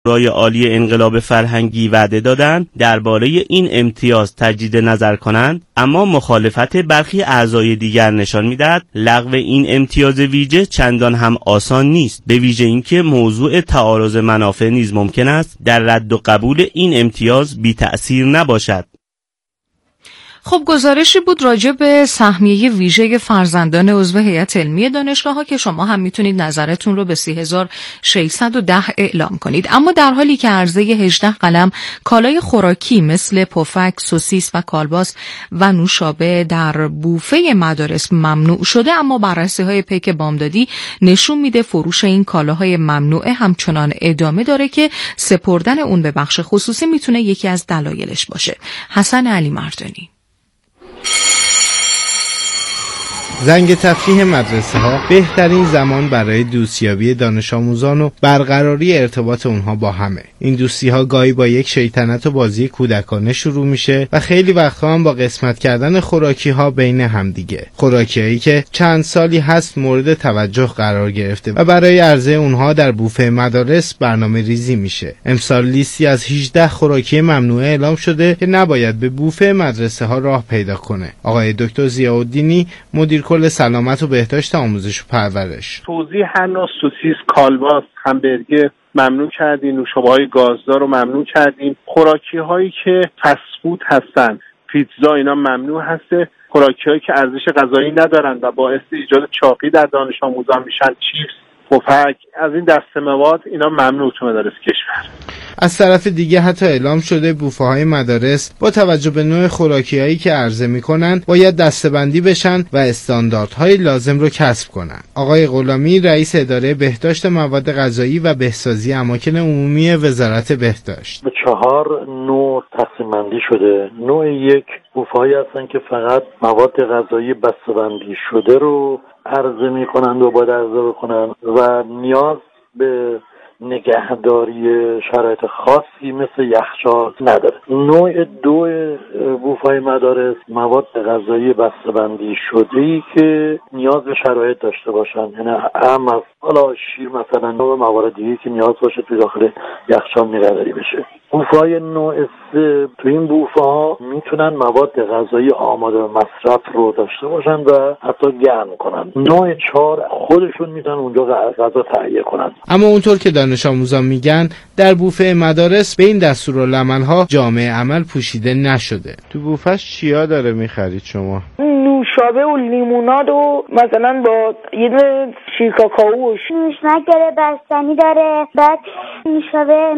شورای عالی انقلاب فرهنگی وعده دادند درباره این امتیاز تجدید نظر کنند، اما مخالفت برخی اعضای دیگر نشان می‌دهد لغو این امتیاز ویژه چندان هم آسان نیست، به ویژه اینکه موضوع تعارض منافع نیز ممکن است در رد و قبول این امتیاز بی تأثیر نباشد. خب گزارشی بود راجع به سهمیه ویژه فرزندان عضو هیئت علمی دانشگاه‌ها که شما هم میتونید نظرتون رو به 3610 اعلام کنید. اما در حالی که عرضه 18 قلم کالای خوراکی مثل پفک، سوسیس و کالباس و نوشابه در بوفه مدارس ممنوع شده، اما بررسی‌های پیک بامدادی نشون میده فروش این کالاهای ممنوعه همچنان ادامه داره که سپردن اون به بخش خصوصی میتونه یکی از دلایلش باشه. حسن علی مردانی. زنگ تفریح مدرسه ها بهترین زمان برای دوستیابی دانش آموزان و برقراری ارتباط اونها با همه. این دوستی ها گاهی با یک شیطنت و بازی کودکانه شروع میشه و خیلی وقتها هم با قسمت کردن خوراکی ها بین همدیگه. خوراکی هایی که چند سالی هست مورد توجه قرار گرفته و برای عرضه اونها در بوفه مدارس برنامه ریزی میشه. امسال لیستی از 18 خوراکی ممنوعه اعلام شده که نباید به بوفه مدرسه ها راه پیدا کنه. آقای دکتر ضیاءالدینی مدیر کل سلامت و بهداشت آموزش و پرورش توضیح هر نوع سوسیس، کالباس، همبرگر ممنوع کردیم، نوشابه‌های گازدار رو ممنوع کردیم. خوراکی هایی که فست هستن، پیتزا، اینا ممنوع هسته. خوراکی هایی که ارزش غذایی ندارن و باعث ایجاد چاقی در دانش آموزان میشن، چیپس، پفک، از این دسته مواد اینا ممنوع تو مدارس کشور. از طرف دیگه حتی اعلام شده بوفه های مدارس با توجه به نوع خوراکی هایی که عرضه میکنن باید دسته‌بندی بشن و استانداردهای لازم رو کسب کنن. آقای غلامی رئیس اداره بهداشت مواد غذایی و بهسازی اماکن عمومی وزارت بهداشت: به 4 نوع تقسیم بندی شده. نوع یک بوفه‌هایی هستن که فقط مواد غذایی بسته‌بندی شده رو عرضه میکنن و باید عرضه بکنن و نیاز به نگهداری شرایط خاصی مثل یخچال نداره. نوع 2 بوفه‌های مدارس مواد غذایی بسته‌بندی شده‌ای که نیاز به شرایط داشته باشن، یعنی اهم از حالا شیر مثلا نوع موارد دیگه که نیاز باشه توی داخل یخچال نگهداری بشه. بوفه‌های نوع 3 تو این بوفه‌ها میتونن مواد غذایی آماده به مصرف رو داشته باشن و حتی گرم کنن. نوع 4 خودشون میتونن اونجا غذا تهیه کنن. اما اونطور که دانش آموزان میگن در بوفه مدارس به این دستورالعمل‌ها جامع عمل پوشیده نشده. تو بوفه‌ش چیا داره میخرید شما؟ نوشابه و لیموناد و مثلا با یه دونه شیر کاکائو و نوشمک داره، بستنی داره، بعد نوشابه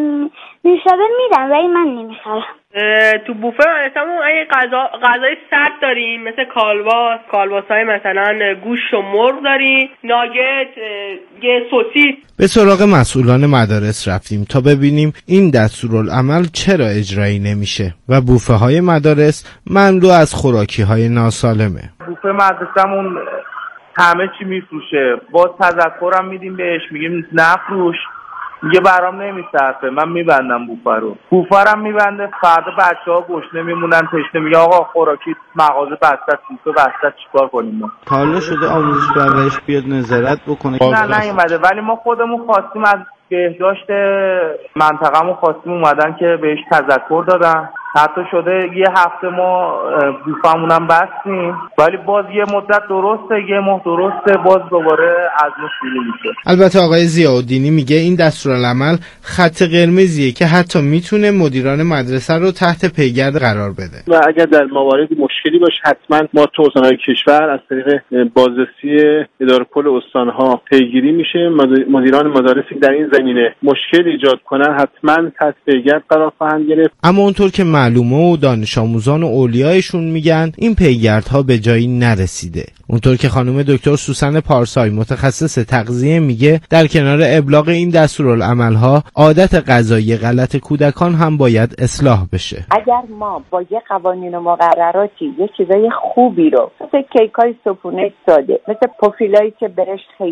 میدم ولی من نمیخرم. تو بوفه مثلا اگه غذای سرد داریم مثل کالباسای مثلا گوشت و مرغ داریم، ناگت، سوسیس. به سراغ مسئولان مدارس رفتیم تا ببینیم این دستورالعمل چرا اجرایی نمیشه و بوفه های مدارس مملو از خوراکی های ناسالمه. بوفه مدرسمون همه چی میفروشه، باز تذکرم میدیم بهش، میگیم نفروش، میگه برام نمیصرفه، من میبندم بوفه رو. بوفه رو میبنده، فردا بچه‌ها گشنه میمونن، تشنه، میگه آقا خوراکی مغازه بسته، بوفه بسته، چیکار کنیم ما؟ تا حالا شده آموزش پرورش بیاد نظارت بکنه؟ نه نیومده، ولی ما خودمون خواستیم از بهداشت منطقه‌مون خواستیم، اومدن که بهش تذکر دادن. حتی شده یه هفته ما بوفه‌مونم بستیم، ولی باز یه مدت درسته، یه ماه درسته، باز دوباره از نو شروع میشه. البته آقای ضیاءالدینی میگه این دستورالعمل خط قرمزیه که حتی میتونه مدیران مدرسه رو تحت پیگرد قرار بده و اگر در مواردی مشکلی باشه حتما ما تو استان‌های کشور از طریق بازرسی اداره کل استان‌ها پیگیری میشه. مدیران مدارسی در این زمینه مشکل ایجاد کنن حتما تحت پیگرد قرار خواهند گرفت. اما اونطور که معلومه و دانش آموزان و اولیایشون میگن این پیگردها به جایی نرسیده. اونطور که خانم دکتر سوسن پارسای متخصص تغذیه میگه در کنار ابلاغ این دستورالعمل‌ها عادت غذایی غلط کودکان هم باید اصلاح بشه. اگر ما با یه قوانین و مقرراتی یه چیزای خوبی رو مثل کیکای صبحونه ساده، مثل پوفیلایی که برشت خیلی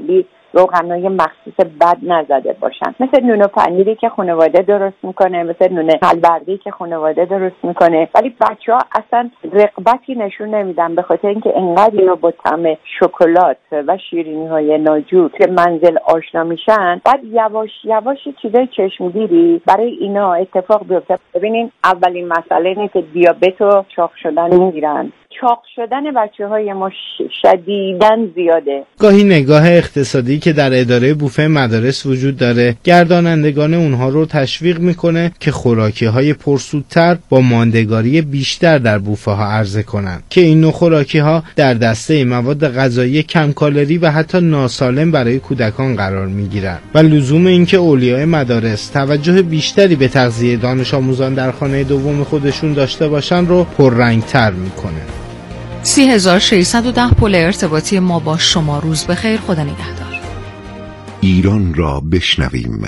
روغنای مخصوص بد نزده باشن، مثل نون و پنیری که خانواده درست میکنه، مثل نون البردی که خانواده درست میکنه، ولی بچه‌ها اصلا رغبتی نشون نمیدن به خاطر اینکه انقدر اینا با طعم شکلات و شیرینی‌های ناجور که منزل آشنا میشن، بعد یواش یواش چیزای چشمگیری برای اینا اتفاق بیفته. ببینین اولین مسئله اینه که دیابت و چاق شدن میگیرن. چاق شدن بچه‌های ما شدیداً زیاده. گاهی نگاه اقتصادی که در اداره بوفه مدارس وجود داره گردانندگان اونها رو تشویق میکنه که خوراکی‌های پرسودتر با ماندگاری بیشتر در بوفه ها عرضه کنن که این نوع خوراکی‌ها در دسته مواد غذایی کم کالری و حتی ناسالم برای کودکان قرار میگیرن و لزوم این که اولیای مدارس توجه بیشتری به تغذیه دانش آموزان در خانه دوم خودشون داشته باشن رو پررنگ‌تر میکنه. 3610 پل ارتباطی ما با شما. روز بخیر، خدا نگهدار. ایران را بشنویم.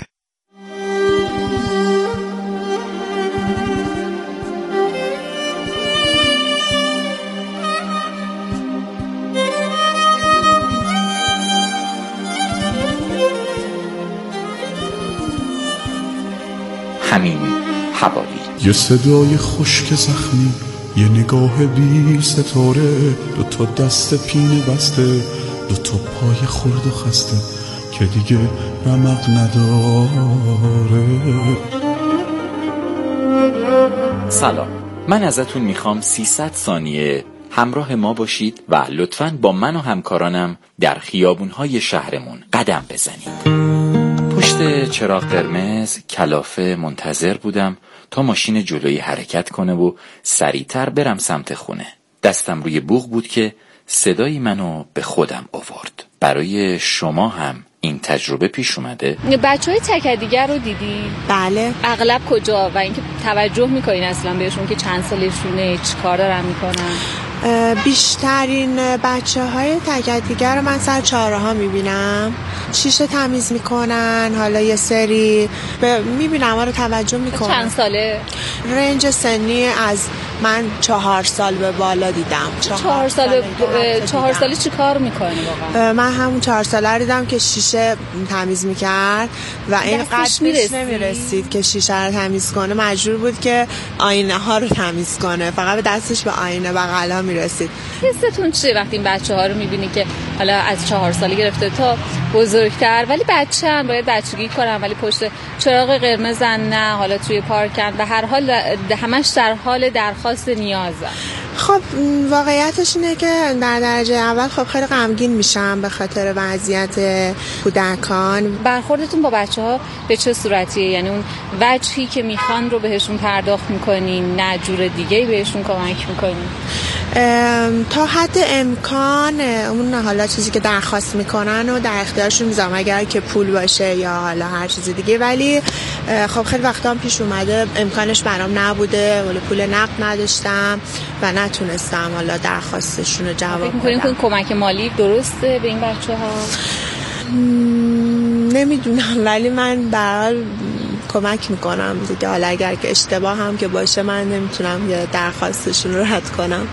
همین حوالی. یه صدای خشک زخمی، یه نگاه بی ستاره، 2 تا دست پینه بسته، 2 تا پای خورد و خسته که دیگه رمق نداره. سلام، من ازتون میخوام 300 ثانیه همراه ما باشید و لطفاً با من و همکارانم در خیابونهای شهرمون قدم بزنید. پشت چراغ قرمز کلافه منتظر بودم تا ماشین جلویی حرکت کنه و سریعتر برم سمت خونه. دستم روی بوق بود که صدای منو به خودم آورد. برای شما هم این تجربه پیش اومده؟ بچهای تکدیگر رو دیدی؟ بله. اغلب کجا و اینکه توجه میکنین اصلا بهشون که چند سالشونه، چی کار دارن میکنن؟ بیشترین بچه‌های تکدیگر رو من سر چهارراه میبینم، شیشه تمیز میکنن، حالا یه سری میبینم ها رو توجه میکنن. چند ساله؟ رنج سنی از من 4 سال به بالا دیدم. 4 ساله چی کار میکنه واقعا؟ من همون 4 ساله رو دیدم که شیشه تمیز میکرد و این قدش نمیرسید که شیشه رو تمیز کنه، مجبور بود که آینه ها رو تمیز کنه، فقط به دستش به آینه بغلا میرسید. حستون چیه وقتی این بچه ها رو میبینی که حالا از 4 ساله گرفته تا بزرگتر ولی بچه هم باید بچگی کنن ولی پشت چراغ قرمزن، نه حالا توی پارکن، به هر حال همش در حال درخواست نیازن؟ خب واقعیتش اینه که در درجه اول خب خیلی غمگین میشم به خاطر وضعیت کودکان. برخوردتون با بچه‌ها به چه صورتیه؟ یعنی اون وجهی که میخوان رو بهشون پرداخت میکنین، نه جور دیگه‌ای بهشون کمک میکنین؟ تا حد امکان اون حالا چیزی که درخواست میکنن و در اختیارشون میذارم، اگر که پول باشه یا حالا هر چیز دیگه. ولی خب خیلی وقتا هم پیش اومده امکانش برام نبوده، ولی پول نقد نداشتم و نتونستم حالا درخواستشون رو جواب بدم. فکر می‌کنین که کمک مالی درسته به این بچه‌ها؟ نمیدونم ولی من به هر حال کمک میکنم دیگه، حالا اگر که اشتباه هم که باشه من نمیتونم یه درخواستشون رو رد کنم.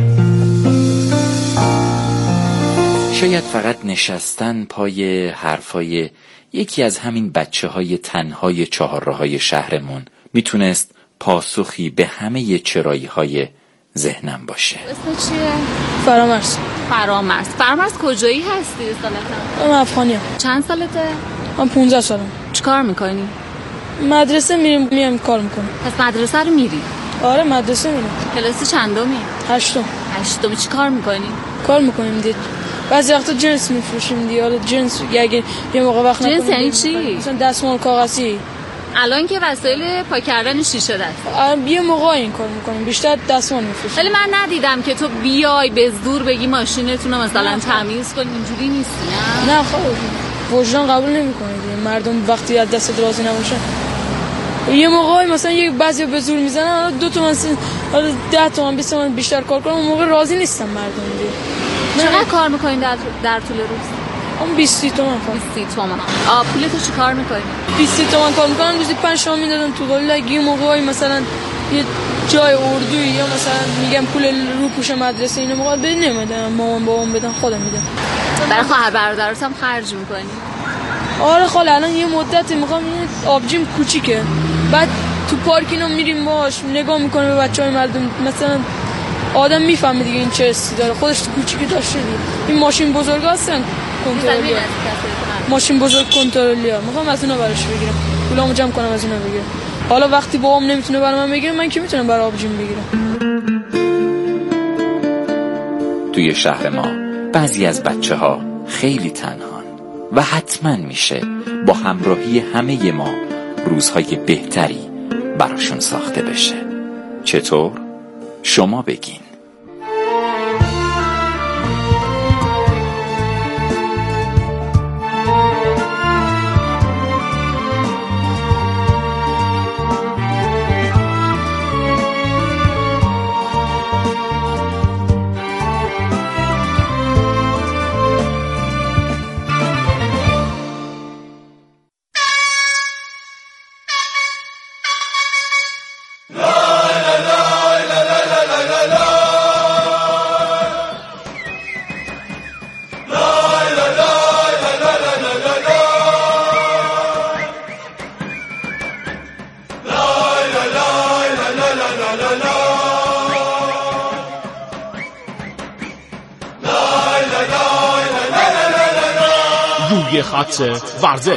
شاید فقط نشستن پای حرفای یکی از همین بچه‌های تنهای چهارراه‌های شهرمون میتونست پاسخی به همه چرایی‌های ذهنم باشه. اسم چیه؟ فرامرز کجایی هستی اصالتا؟ من افغانیم. چند سالته؟ من 15 سالم. چی کار میکنی؟ مدرسه میام کار میکنم. پس مدرسه رو میری؟ آره مدرسه میرم. کلاس چندمی؟ 8م. چی کار میکنی؟ کار میکنیم دید. بعضی وقتا جنس میفروشیم دیگه، حالا جنس اگه یه موقع وقت نکنیم. جنس یعنی چی؟ مثلا دستمال کاغذی. الان که وسایل پاک کردن شیشه دست. یه موقع این کار میکنیم، بیشتر دستمال میفروشیم. ولی من ندیدم که تو بیای به زور بگی ماشینتون رو مثلا تمیز کن، اینجوری نیست. نه خب وجدان قبول نمیکنه دیگه، مردم وقتی از دست راضی نباشن. یه موقعی مثلا یک بعضی به زور میزنن، حالا 2 تومن حالا 10 تومن 20 تومن بیشتر کار کنم، اون موقع راضی نیستم مردم دیگه. چقدر کار میکنین در طول روز؟ اون 20 تومن. 20 تومن. پولتو چی کار میکنی؟ 20 تومن کار میکنم، روزی 5 تومن میدادن تو. ولی یه موقعی مثلا یه جای اردویی یا مثلا میگم پول رو پوش مدرسه اینو موقع بده نمیدم، مامان بابام بدن خودم میدم. برای خواهر برادراتم خرج میکنی؟ آره خاله الان یه مدت میخوام این آبجیم کوچیکه، بعد تو پارک اینا میریم باش نگاه میکنه به بچهای مردم، مثلا آدم میفهمه دیگه این چه حسی داره، خودش تو کوچیکی داشته دیگه. این ماشین بزرگ هستن کنترلی، ماشین بزرگ کنترلی ها میخوام از اونا براش بگیرم، پولامو جمع کنم از اونا بگیرم. حالا وقتی بابام نمیتونه برای من بگیره، من که میتونم برای آبجیم بگیرم. توی شهر ما بعضی از بچه‌ها خیلی تنهان و حتما میشه با همراهی همه ما روزهای بهتری براشون ساخته بشه. چطور؟ شما بگین. روی خط ورزش.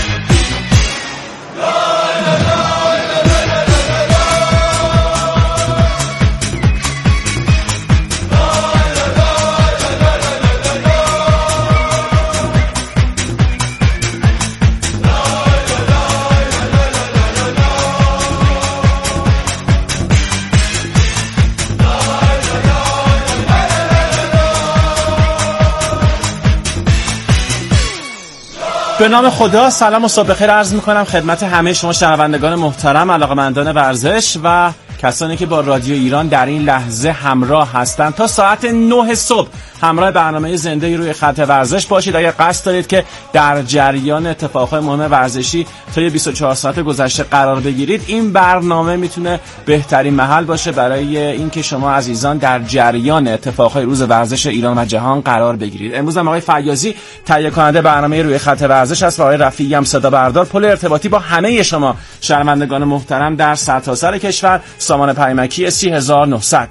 به نام خدا، سلام و صبح بخیر عرض میکنم خدمت همه شما شنوندگان محترم، علاقه‌مندان ورزش و کسانی که با رادیو ایران در این لحظه همراه هستند. تا ساعت 9 صبح همراه برنامه زنده روی خط ورزش باشید. اگر قصد دارید که در جریان اتفاقات مهم ورزشی طی 24 ساعت گذشته قرار بگیرید، این برنامه میتونه بهترین محل باشه برای اینکه شما عزیزان در جریان اتفاقات روز ورزش ایران و جهان قرار بگیرید. امروز هم آقای فیاضی تهیه کننده برنامه روی خط ورزش است و آقای رفیعی هم صدا بردار، پل ارتباطی با همه شما شنوندگان محترم در سرتاسر کشور. سامان پیمکی 30900.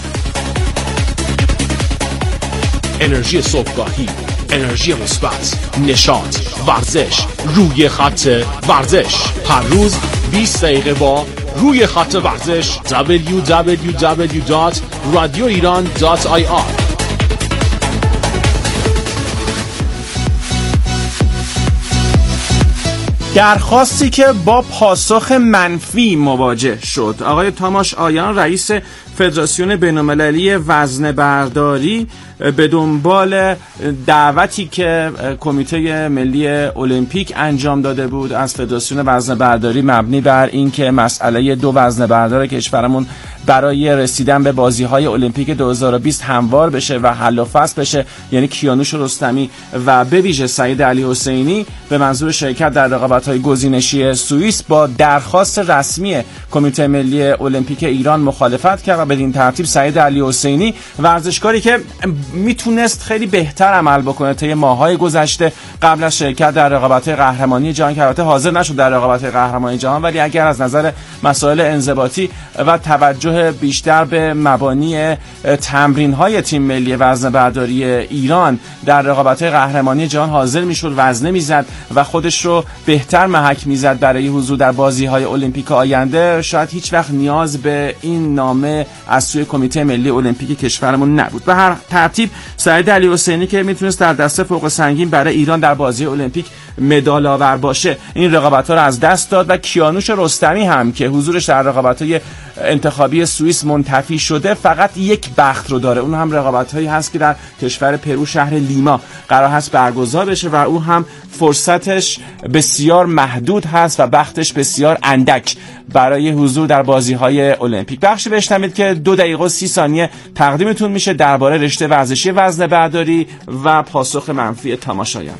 انرژی صبحگاهی، انرژی مثبت، نشاط، ورزش، روی خط ورزش. هر روز 20 دقیقه با روی خط ورزش. www.radioiran.ir. درخواستی که با پاسخ منفی مواجه شد. آقای تاماش آیان رئیس فدراسیون بین‌المللی وزنه برداری به دنبال دعوتی که کمیته ملی المپیک انجام داده بود از فدراسیون وزنه برداری مبنی بر این که مسئله دو وزنه بردار کشورمون برای رسیدن به بازی‌های المپیک 2020 هموار بشه و حل و فصل بشه، یعنی کیانوش رستمی و به ویژه سعید علی حسینی به منظور شرکت در رقابت‌های گزینشی سوئیس با درخواست رسمی کمیته ملی المپیک ایران مخالفت کرد و بدین ترتیب سعید علی حسینی، ورزشکاری که میتونست خیلی بهتر عمل بکنه طی ماه‌های گذشته قبل از شرکت در رقابت‌های قهرمانی جهان که البته حاضر نشد در رقابت‌های قهرمانی جهان، ولی اگر از نظر مسائل انضباطی و توجه بیشتر به مبانی تمرین‌های تیم ملی وزنه برداری ایران در رقابت‌های قهرمانی جهان حاضر میشد، وزنه میزد و خودش رو بهتر محک میزد برای حضور در بازی‌های المپیک آینده، شاید هیچ وقت نیاز به این نامه از سوی کمیته ملی المپیک کشورمون نبود. به هر ترتیب سعید علی حسینی که میتونست در دسته فوق سنگین برای ایران در بازی المپیک مدال آور باشه، این رقابت‌ها رو از دست داد و کیانوش رستمی هم که حضورش در رقابت‌های انتخابی سوئیس منتفی شده فقط یک بخت رو داره. اون هم رقابت‌هایی هست که در کشور پرو شهر لیما قرار هست برگزار بشه و او هم فرصتش بسیار محدود هست و بختش بسیار اندک برای حضور در بازی‌های المپیک. بخشی بشنوید که 2 دقیقه و 30 ثانیه تقدیمتون میشه درباره رشته ورزشی وزنه برداری و پاسخ منفی تماشایان.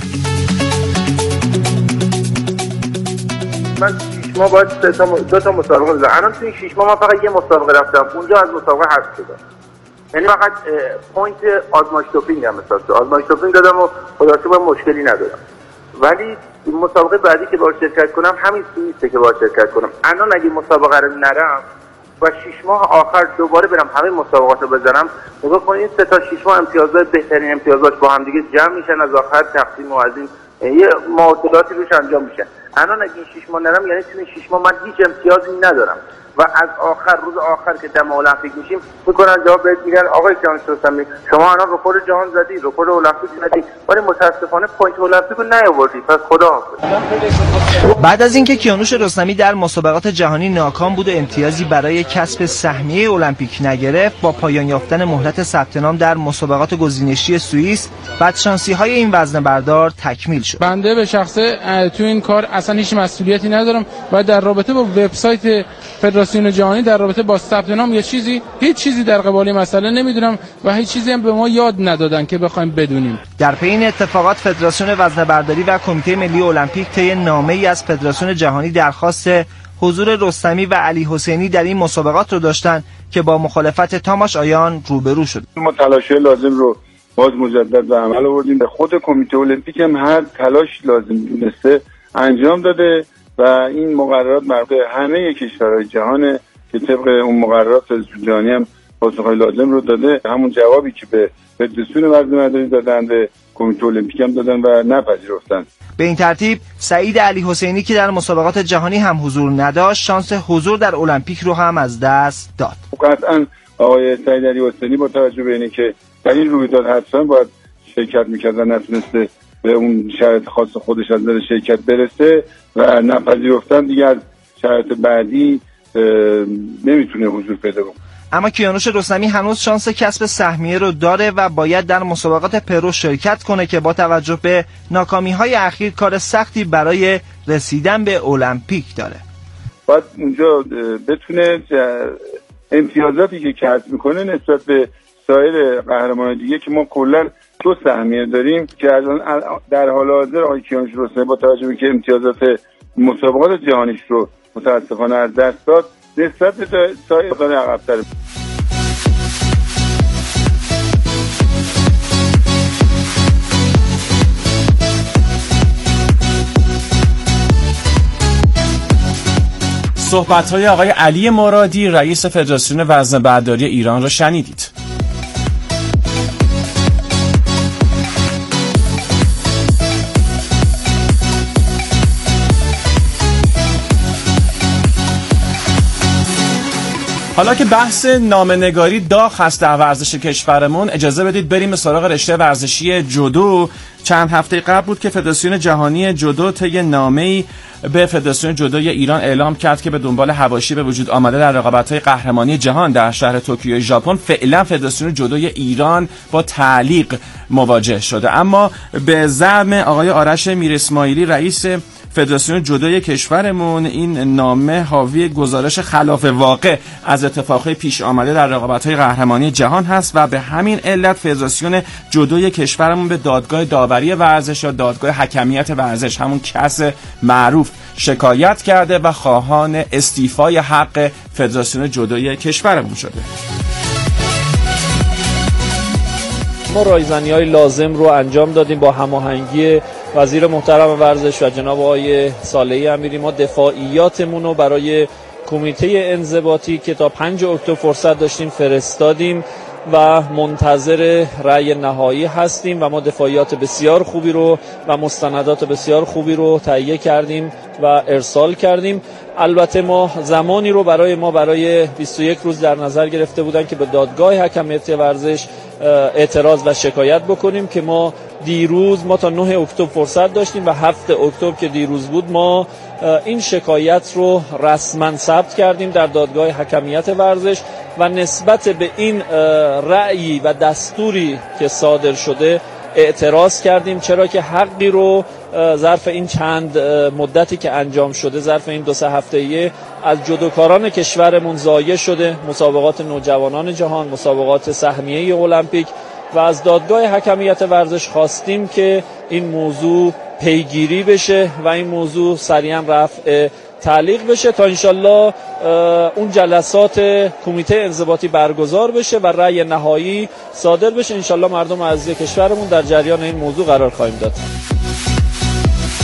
من 6 ماه باید 2 تا مسابقه بزنم. الان تو این 6 ماه من فقط یه مسابقه رفتم، اونجا از مسابقه حذف شدم. یعنی فقط پوینت آزمایش دوپینگ هم مثلا آزمایش دوپینگ دادم و خلاصه با مشکلی ندارم. ولی مسابقه بعدی که باید شرکت کنم همین سوئیسه که باید شرکت کنم. الان اگه مسابقه رو نرم و 6 ماه آخر دوباره برم همه مسابقات رو بزنم، نگاه کنید این 3 تا 6 ماه امتیازهای بهترین امتیازاش با هم دیگه جمع میشن، از آخر تقسیم و از این یه معادلاتی روش انجام میشه. الان اگه این 6 ماه نرم یعنی تو این 6 ماه من هیچ امتیازی ندارم و از آخر روز آخر که دم المپیک میشیم میکنن جواب بهت میگن آقای کیانوش رستمی شما الان رکورد جهان زدی، رکورد المپیک زدی، ولی متاسفانه پوینت المپیک رو نیاوردی، پس خداحافظ. بعد از اینکه کیانوش رستمی در مسابقات جهانی ناکام بود و امتیازی برای کسب سهمیه المپیک نگرفت، با پایان یافتن مهلت ثبت نام در مسابقات گزینشی سوئیس، بدشانسی‌های این وزنه‌بردار تکمیل شد. بنده به شخصه تو این کار اصلا هیچ مسئولیتی ندارم و در رابطه با وبسایت فدراسیون جهانی در رابطه با ثبت نام هیچ چیزی در قبال مسئله نمیدونم و هیچ چیزی هم به ما یاد ندادن که بخوایم بدونیم. در پی این اتفاقات فدراسیون وزنه‌برداری و کمیته ملی المپیک طی نامه‌ای از فدراسیون جهانی درخواست حضور رستمی و علی حسینی در این مسابقات رو داشتن که با مخالفت تاماش آیان روبرو شد. ما تلاش‌های لازم رو باز مجدد به عمل آوردیم. خود کمیته المپیک هم هر تلاش لازم دونسته انجام داده و این مقررات مربوط به همه کشورهای جهان که طبق اون مقررات جهانی هم پاسخهای لازم رو داده. همون جوابی که به فدراسیون وزنه‌برداری دادن به کمیته المپیک هم دادن و نپذیرفتن. به این ترتیب سعید علی حسینی که در مسابقات جهانی هم حضور نداشت، شانس حضور در المپیک رو هم از دست داد. قطعاً آقای سعید علی حسینی با توجه به اینکه در این رویداد حتما باید شرکت می‌کرد و نتونسته به اون شرایط خاص خودش از نظر شرکت برسه و نپذیرفتن دیگه از شرایط بعدی نمیتونه حضور پیدا کنه. اما کیانوش رستمی هنوز شانس کسب سهمیه رو داره و باید در مسابقات پرو شرکت کنه که با توجه به ناکامی‌های اخیر کار سختی برای رسیدن به المپیک داره. باید اونجا بتونه امتیازاتی که کسب میکنه نسبت به سایر قهرمانان دیگه که ما کلا 2 سهمیه داریم که در حال حاضر آقای کیانوش رستمی با توجه به اینکه امتیازات مسابقات جهانیش رو متاسفانه از دست داد نسبت به سایر عقب‌تر. صحبت‌های آقای علی مرادی رئیس فدراسیون وزنه‌برداری ایران را شنیدید. حالا که بحث نامه‌نگاری داغ هست در ورزش کشورمون، اجازه بدید بریم سراغ رشته ورزشی جودو. چند هفته قبل بود که فدراسیون جهانی جودو طی نامه‌ای به فدراسیون جودوی ایران اعلام کرد که به دنبال حواشی به وجود آمده در رقابت‌های قهرمانی جهان در شهر توکیو ژاپن، فعلا فدراسیون جودوی ایران با تعلیق مواجه شده. اما به زعم آقای آرش میر اسماعیلی رئیس فدراسیون جودوی کشورمون، این نامه حاوی گزارش خلاف واقع از اتفاقهای پیش آمده در رقابت‌های قهرمانی جهان هست و به همین علت فدراسیون جودوی کشورمون به دادگاه داوری ورزش یا دادگاه حکمیت ورزش، همون کس معروف، شکایت کرده و خواهان استیفای حق فدراسیون جودوی کشورمون شده. ما رایزنی‌های لازم رو انجام دادیم با هماهنگی وزیر محترم ورزش و جناب آقای صالحی امیری. ما دفاعیاتمون رو برای کمیته انضباطی که تا 5 اکتبر فرصت داشتیم فرستادیم و منتظر رأی نهایی هستیم و ما دفاعیات بسیار خوبی رو و مستندات بسیار خوبی رو تهیه کردیم و ارسال کردیم. البته ما زمانی رو برای 21 روز در نظر گرفته بودن که به دادگاه حکمیت ورزش اعتراض و شکایت بکنیم که ما تا 9 اکتبر فرصت داشتیم و 7 اکتبر که دیروز بود ما این شکایت رو رسما ثبت کردیم در دادگاه حکمیت ورزش و نسبت به این رأیی و دستوری که صادر شده اعتراض کردیم، چرا که حقی رو ظرف این چند مدتی که انجام شده، ظرف این 2-3 هفته‌ای از جودوکاران کشورمون ضایع شده، مسابقات نوجوانان جهان، مسابقات سهمیه المپیک، و از دادگاه حکمیت ورزش خواستیم که این موضوع پیگیری بشه و این موضوع سریعا رفع تعلیق بشه تا انشالله اون جلسات کمیته انضباطی برگزار بشه و رأی نهایی صادر بشه. انشالله مردم عزیز کشورمون در جریان این موضوع قرار خواهیم داد.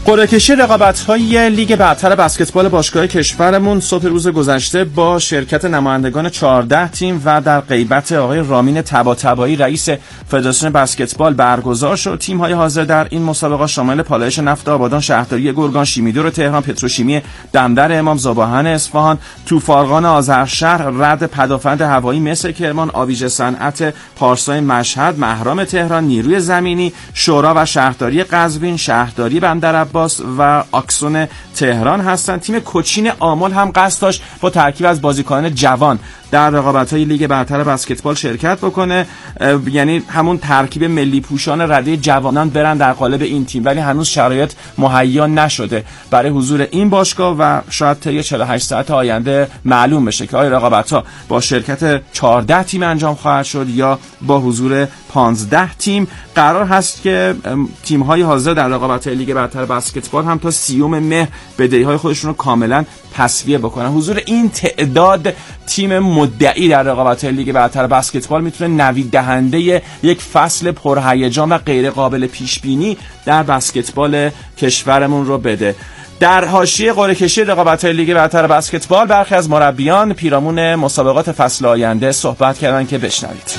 قرعه کشی رقابت‌های لیگ برتر بسکتبال باشگاه کشورمون صبح روز گذشته با شرکت نمایندگان 14 تیم و در غیبت آقای رامین طباطبایی رئیس فدراسیون بسکتبال برگزار شد. تیم‌های حاضر در این مسابقه شامل پالایش نفت آبادان، شهرداری گرگان، شیمیدور تهران، پتروشیمی دمدر امام، ذوباهن اصفهان، توفارقان آذرشهر، رد پدافند هوایی مصر کرمان، آویژه صنعت پارسای مشهد، مهرام تهران، نیروی زمینی، شورا و شهرداری قزوین، شهرداری بندرعباس و آکسون تهران هستند. تیم کوچین آمل هم قصد داشت با ترکیب از بازیکنان جوان در رقابت‌های لیگ برتر بسکتبال شرکت بکنه، یعنی همون ترکیب ملی پوشان رده جوانان برن در قالب این تیم، ولی هنوز شرایط مهیا نشده برای حضور این باشگاه و شاید طی 48 ساعت آینده معلوم بشه که آیا رقابت‌ها با شرکت 14 تیم انجام خواهد شد یا با حضور 15 تیم. قرار هست که تیم‌های حاضر در رقابت‌های لیگ برتر بسکتبال هم تا 30 مهر بدهی‌های خودشون رو کاملا تسویه بکنن. حضور این تعداد تیم مدعی در رقابت‌های لیگ برتر بسکتبال میتونه نوید دهنده یک فصل پرهیجان و غیر قابل پیش بینی در بسکتبال کشورمون رو بده. در حاشیه قرعه کشی رقابت‌های لیگ برتر بسکتبال برخی از مربیان پیرامون مسابقات فصل آینده صحبت کردن که بشنوید.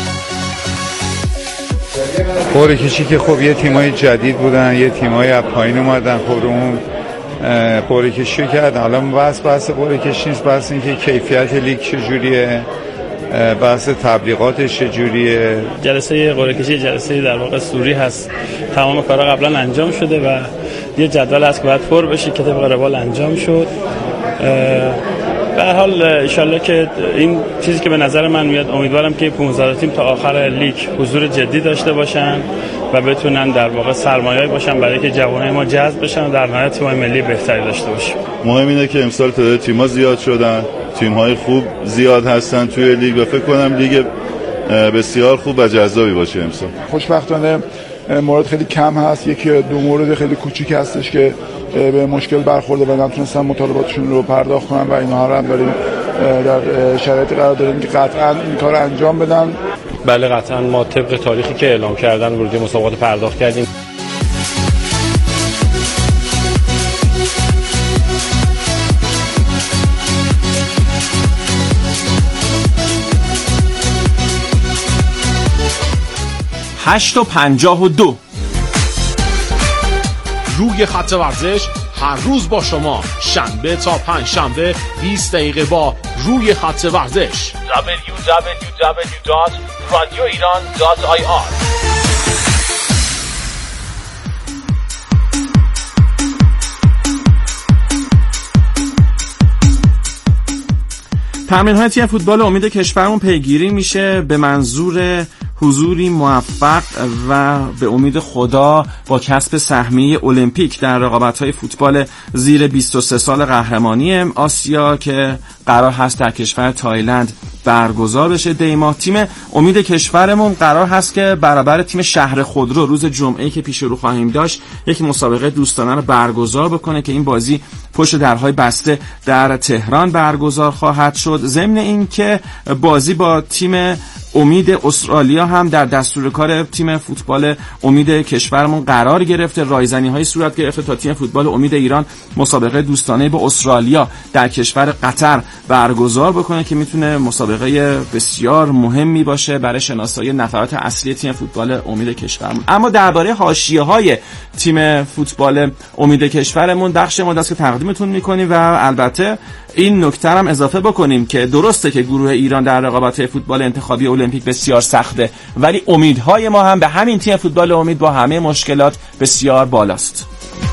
قرعه کشی که خب یه تیمای جدید بودن، یه تیمای از پایین اومدن، خب اون قرعه کشی کردن. حالا بحث قرعه کشی نیست، بحث این که کیفیت لیگ چجوریه، بحث تبلیغاتش چجوریه. جلسه قرعه کشی جلسه در واقع سوری هست، تمام کارا قبلا انجام شده و یه جدول هست که باید پر بشه که طبق روال انجام شد. به هر حال ان شاءالله که این چیزی که به نظر من میاد، امیدوارم که 15 تیم تا آخر لیگ حضور جدی داشته باشن و بتونن در واقع سرمایه‌ای باشن برای که جوانای ما جذب بشن و در نهایت تیم‌های ملی بهتری داشته باشیم. مهم اینه که امسال تعداد تیم‌ها زیاد شدن، تیم‌های خوب زیاد هستن توی لیگ و فکر کنم لیگ بسیار خوب و جذابی باشه امسال. خوشبختانه مورد خیلی کم هست، یکی دو مورد خیلی کوچیک هستش که به مشکل برخورده و نتونستن مطالباتشون رو پرداخت کنن و اینها رو هم داریم در شرایطی قرار داریم که قطعا این کار انجام بدن. بله قطعا ما طبق تاریخی که اعلام کردن ورودی مسابقات پرداخت کردیم. هشت و 52 روی خط ورزش هر روز با شما، شنبه تا پنج شنبه 20 دقیقه با روی خط ورزش. www.radioiran.ir. تمرین‌های تیم فوتبال امید کشورمون پیگیری میشه به منظور حضوری موفق و به امید خدا با کسب سهمیه المپیک در رقابت‌های فوتبال زیر 23 سال قهرمانی آسیا که قرار هست در کشور تایلند برگزار بشه دی ماه. تیم امید کشورمون قرار هست که برابر تیم شهر خودرو روز جمعه‌ای که پیش رو خواهیم داشت یک مسابقه دوستانه رو برگزار بکنه که این بازی پشت درهای بسته در تهران برگزار خواهد شد. ضمن این که بازی با تیم امید استرالیا هم در دستور کار تیم فوتبال امید کشورمون قرار گرفته. رایزنی‌های صورت گرفته تا تیم فوتبال امید ایران مسابقه دوستانه با استرالیا در کشور قطر برگزار بکنه که میتونه مسابقه بسیار مهمی باشه برای شناسایی نفرات اصلی تیم فوتبال امید کشورمون. اما درباره حاشیه‌های تیم فوتبال امید کشورمون بخش ما دست که تقدیمتون می‌کنیم و البته این نکته هم اضافه بکنیم که درسته که گروه ایران در رقابت فوتبال انتخابی المپیک بسیار سخته، ولی امیدهای ما هم به همین تیم فوتبال امید با همه مشکلات بسیار بالاست.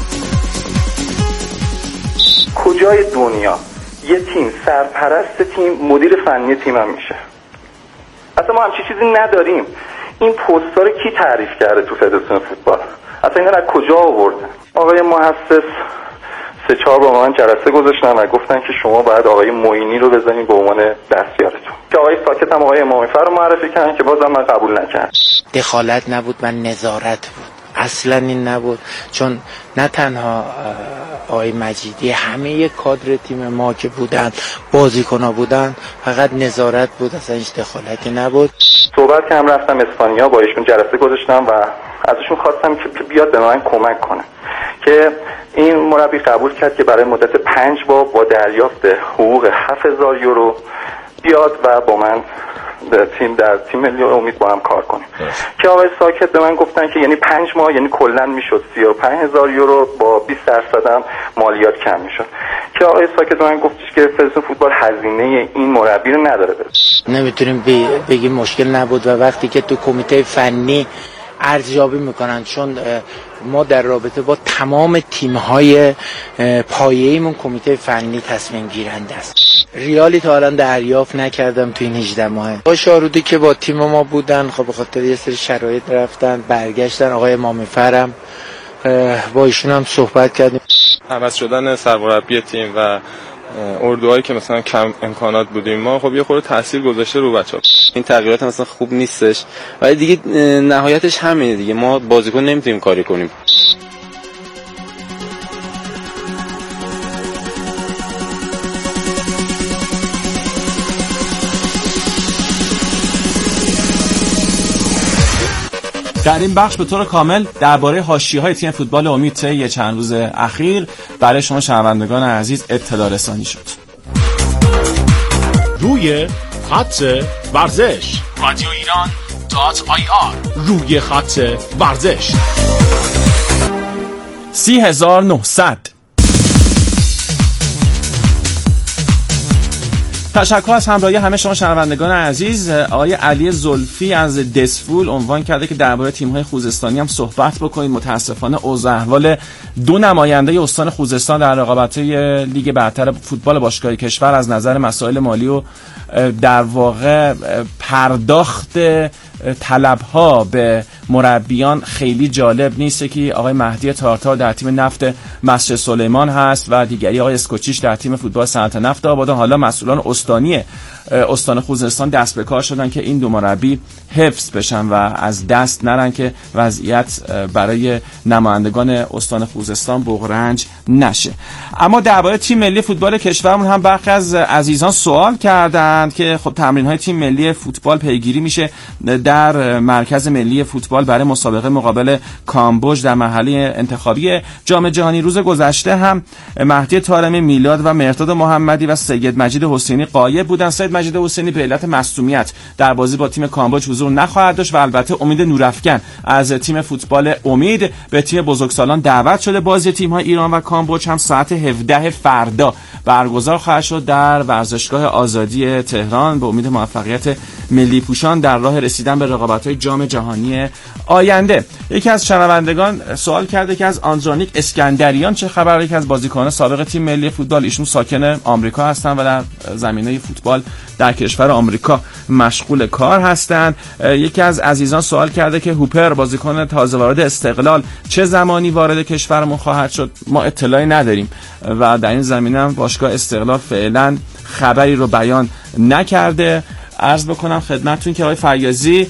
کجای دنیا یه تیم سرپرست تیم مدیر فنی تیم هم میشه؟ اصلا ما همچی چیزی نداریم. این پست‌ها رو کی تعریف کرده تو فدراسیون فوتبال؟ اصلا اینا از کجا آوردن؟ آقای محسس 3-4 با من جلسه گذاشتن و گفتن که شما باید آقای معینی رو بزنید به عنوان دستیارتون، که آقای ساکت هم آقای امامی‌فر رو معرفی کردن که بازم من قبول نکردم. دخالت نبود و نظارت بود، اصلا این نبود، چون نه تنها آقای مجیدی، همه کادر تیم ما که بودن، بازیکن‌ها بودن، فقط نظارت بود، اصلا هیچ دخالتی نبود. صحبت کردم، رفتم اسپانیا با ایشون جلسه گذاشتم و ازشون خواستم که بیاد به من کمک کنه. که این مربی قبول کرد که برای مدت 5 ماه با دریافت حقوق 7000 یورو بیاد و با من در تیم ملی امید با هم کار کنیم. که آقای ساکت به من گفتن که یعنی 5 ماه یعنی کلا میشد 35000 یورو با 20% هم مالیات کم میشد. که آقای ساکت به من گفتش که فدراسیون فوتبال هزینه این مربی رو نداره. نمیتونیم بگیم مشکل نبود و وقتی که تو کمیته فنی ارزیابی میکنن، چون ما در رابطه با تمام تیم‌های پایه‌ایمون کمیته فنی تصمیم گیرنده است. ریالی تا الان دریافت نکردم تو این 18 ماه. با شارودی که با تیم ما بودن، خب به خاطر یه سری شرایط رفتن برگشتن. آقای امام فرم با ایشون هم صحبت کردیم. عوض شدن سرمربی تیم و اردوهایی که مثلا کم امکانات بودیم ما، خب یه خورده تاثیر گذاشته رو بچه‌ها. این تغییرات مثلا خوب نیستش، ولی دیگه نهایتش همینه دیگه، ما بازیکن نمیتونیم کاری کنیم. در این بخش به طور کامل درباره حاشیه‌های تیم فوتبال امید طی چند روز اخیر برای شما شنوندگان عزیز اطلاع رسانی شد. روی خط ورزش رادیو ایران .ir روی خط ورزش 30900. تشکر از همراهی همه شما شنوندگان عزیز. آقای علی زلفی از دسفول عنوان کرده که درباره تیم‌های خوزستانی هم صحبت بکنید. متاسفانه اوضاع احوال 2 نماینده استان خوزستان در رقابت‌های لیگ برتر فوتبال باشگاهی کشور از نظر مسائل مالی و در واقع پرداخت طلب‌ها به مربیان خیلی جالب نیست. که آقای مهدی تارتار در تیم نفت مسجد سلیمان هست و دیگری آقای اسکوچیش در تیم فوتبال صنعت نفت آبادان. حالا مسئولان استانی استان خوزستان دست به کار شدن که این 2 مربی حفظ بشن و از دست نرن که وضعیت برای نمایندگان استان خوزستان بغرنج نشه. اما درباره تیم ملی فوتبال کشورمون هم برخی از عزیزان سوال کردند که خب تمرین‌های تیم ملی فوتبال پیگیری میشه در مرکز ملی فوتبال برای مسابقه مقابل کامبوج در مرحله انتخابی جام جهانی. روز گذشته هم مهدی طارمی، میلاد و مرداد محمدی و سید مجید حسینی غایب بودند. سید مجید حسینی به علت مصدومیت در بازی با تیم کامبوج حضور نخواهد داشت و البته امید نورافکن از تیم فوتبال امید به تیم بزرگسالان دعوت شده. بازی تیم‌های ایران و کامبوج هم ساعت 17 فردا برگزار خواهد شد در ورزشگاه آزادی تهران به امید موفقیت ملی پوشان در راه رسیدن به رقابت‌های جام جهانی آینده. یکی از شنوندگان سوال کرده که از آندرونیک اسکندریان چه خبره؟ که از بازیکنان سابق تیم ملی فوتبال، ایشون ساکن آمریکا هستن و در زمینه فوتبال در کشور آمریکا مشغول کار هستند. یکی از عزیزان سوال کرده که هوپر بازیکن تازه وارد استقلال چه زمانی وارد کشورمون خواهد شد؟ ما اطلاعی نداریم و در این زمینه هم باشگاه استقلال فعلا خبری رو بیان نکرده. عرض بکنم خدمتتون که آقای فیاضی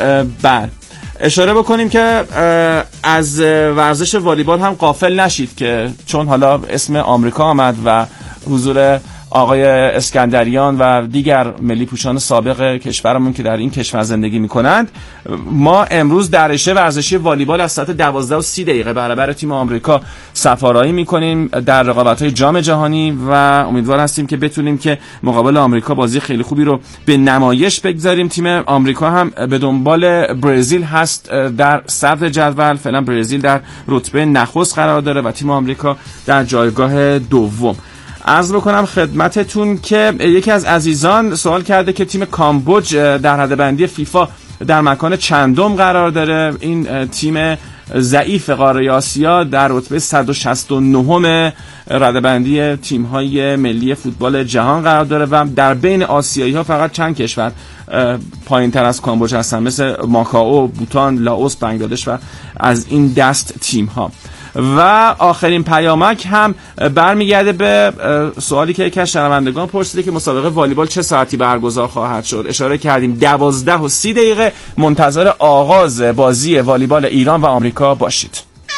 اشاره بکنیم که از ورزش والیبال هم غافل نشید که چون حالا اسم آمریکا آمد و حضور آقای اسکندریان و دیگر ملی پوشان سابق کشورمون که در این کشور زندگی میکنند، ما امروز در رشته ورزشی والیبال از ساعت 12:30 برابر تیم آمریکا سفارایی میکنیم در رقابت‌های جام جهانی و امیدوار هستیم که بتونیم که مقابل آمریکا بازی خیلی خوبی رو به نمایش بگذاریم. تیم آمریکا هم به دنبال برزیل هست در صدر جدول. فعلا برزیل در رتبه نخست قرار داره و تیم آمریکا در جایگاه دوم. عرض بکنم خدمتتون که یکی از عزیزان سوال کرده که تیم کامبوج در رده‌بندی فیفا در مکان چندم قرار داره. این تیم ضعیف قاره آسیا در رتبه 169 رده‌بندی تیم‌های ملی فوتبال جهان قرار داره و در بین آسیایی‌ها فقط چند کشور پایین‌تر از کامبوج هستن، مثل ماکائو، بوتان، لاوس، بنگلادش و از این دست تیم‌ها. و آخرین پیامک هم برمیگرده به سوالی که یکی از شنوندگان پرسیده که مسابقه والیبال چه ساعتی برگزار خواهد شد. اشاره کردیم 12:30 منتظر آغاز بازی والیبال ایران و آمریکا باشید.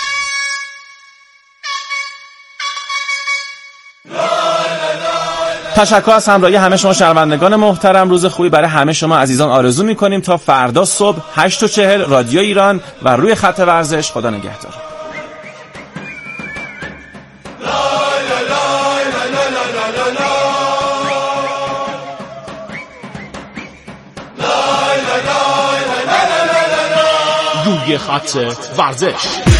تشکر از همراهی همه شما شنوندگان محترم. روز خوبی برای همه شما عزیزان آرزو می‌کنیم تا فردا صبح 8:40 رادیو ایران و روی خط ورزش. خدا نگهدار. روی خط ورزش.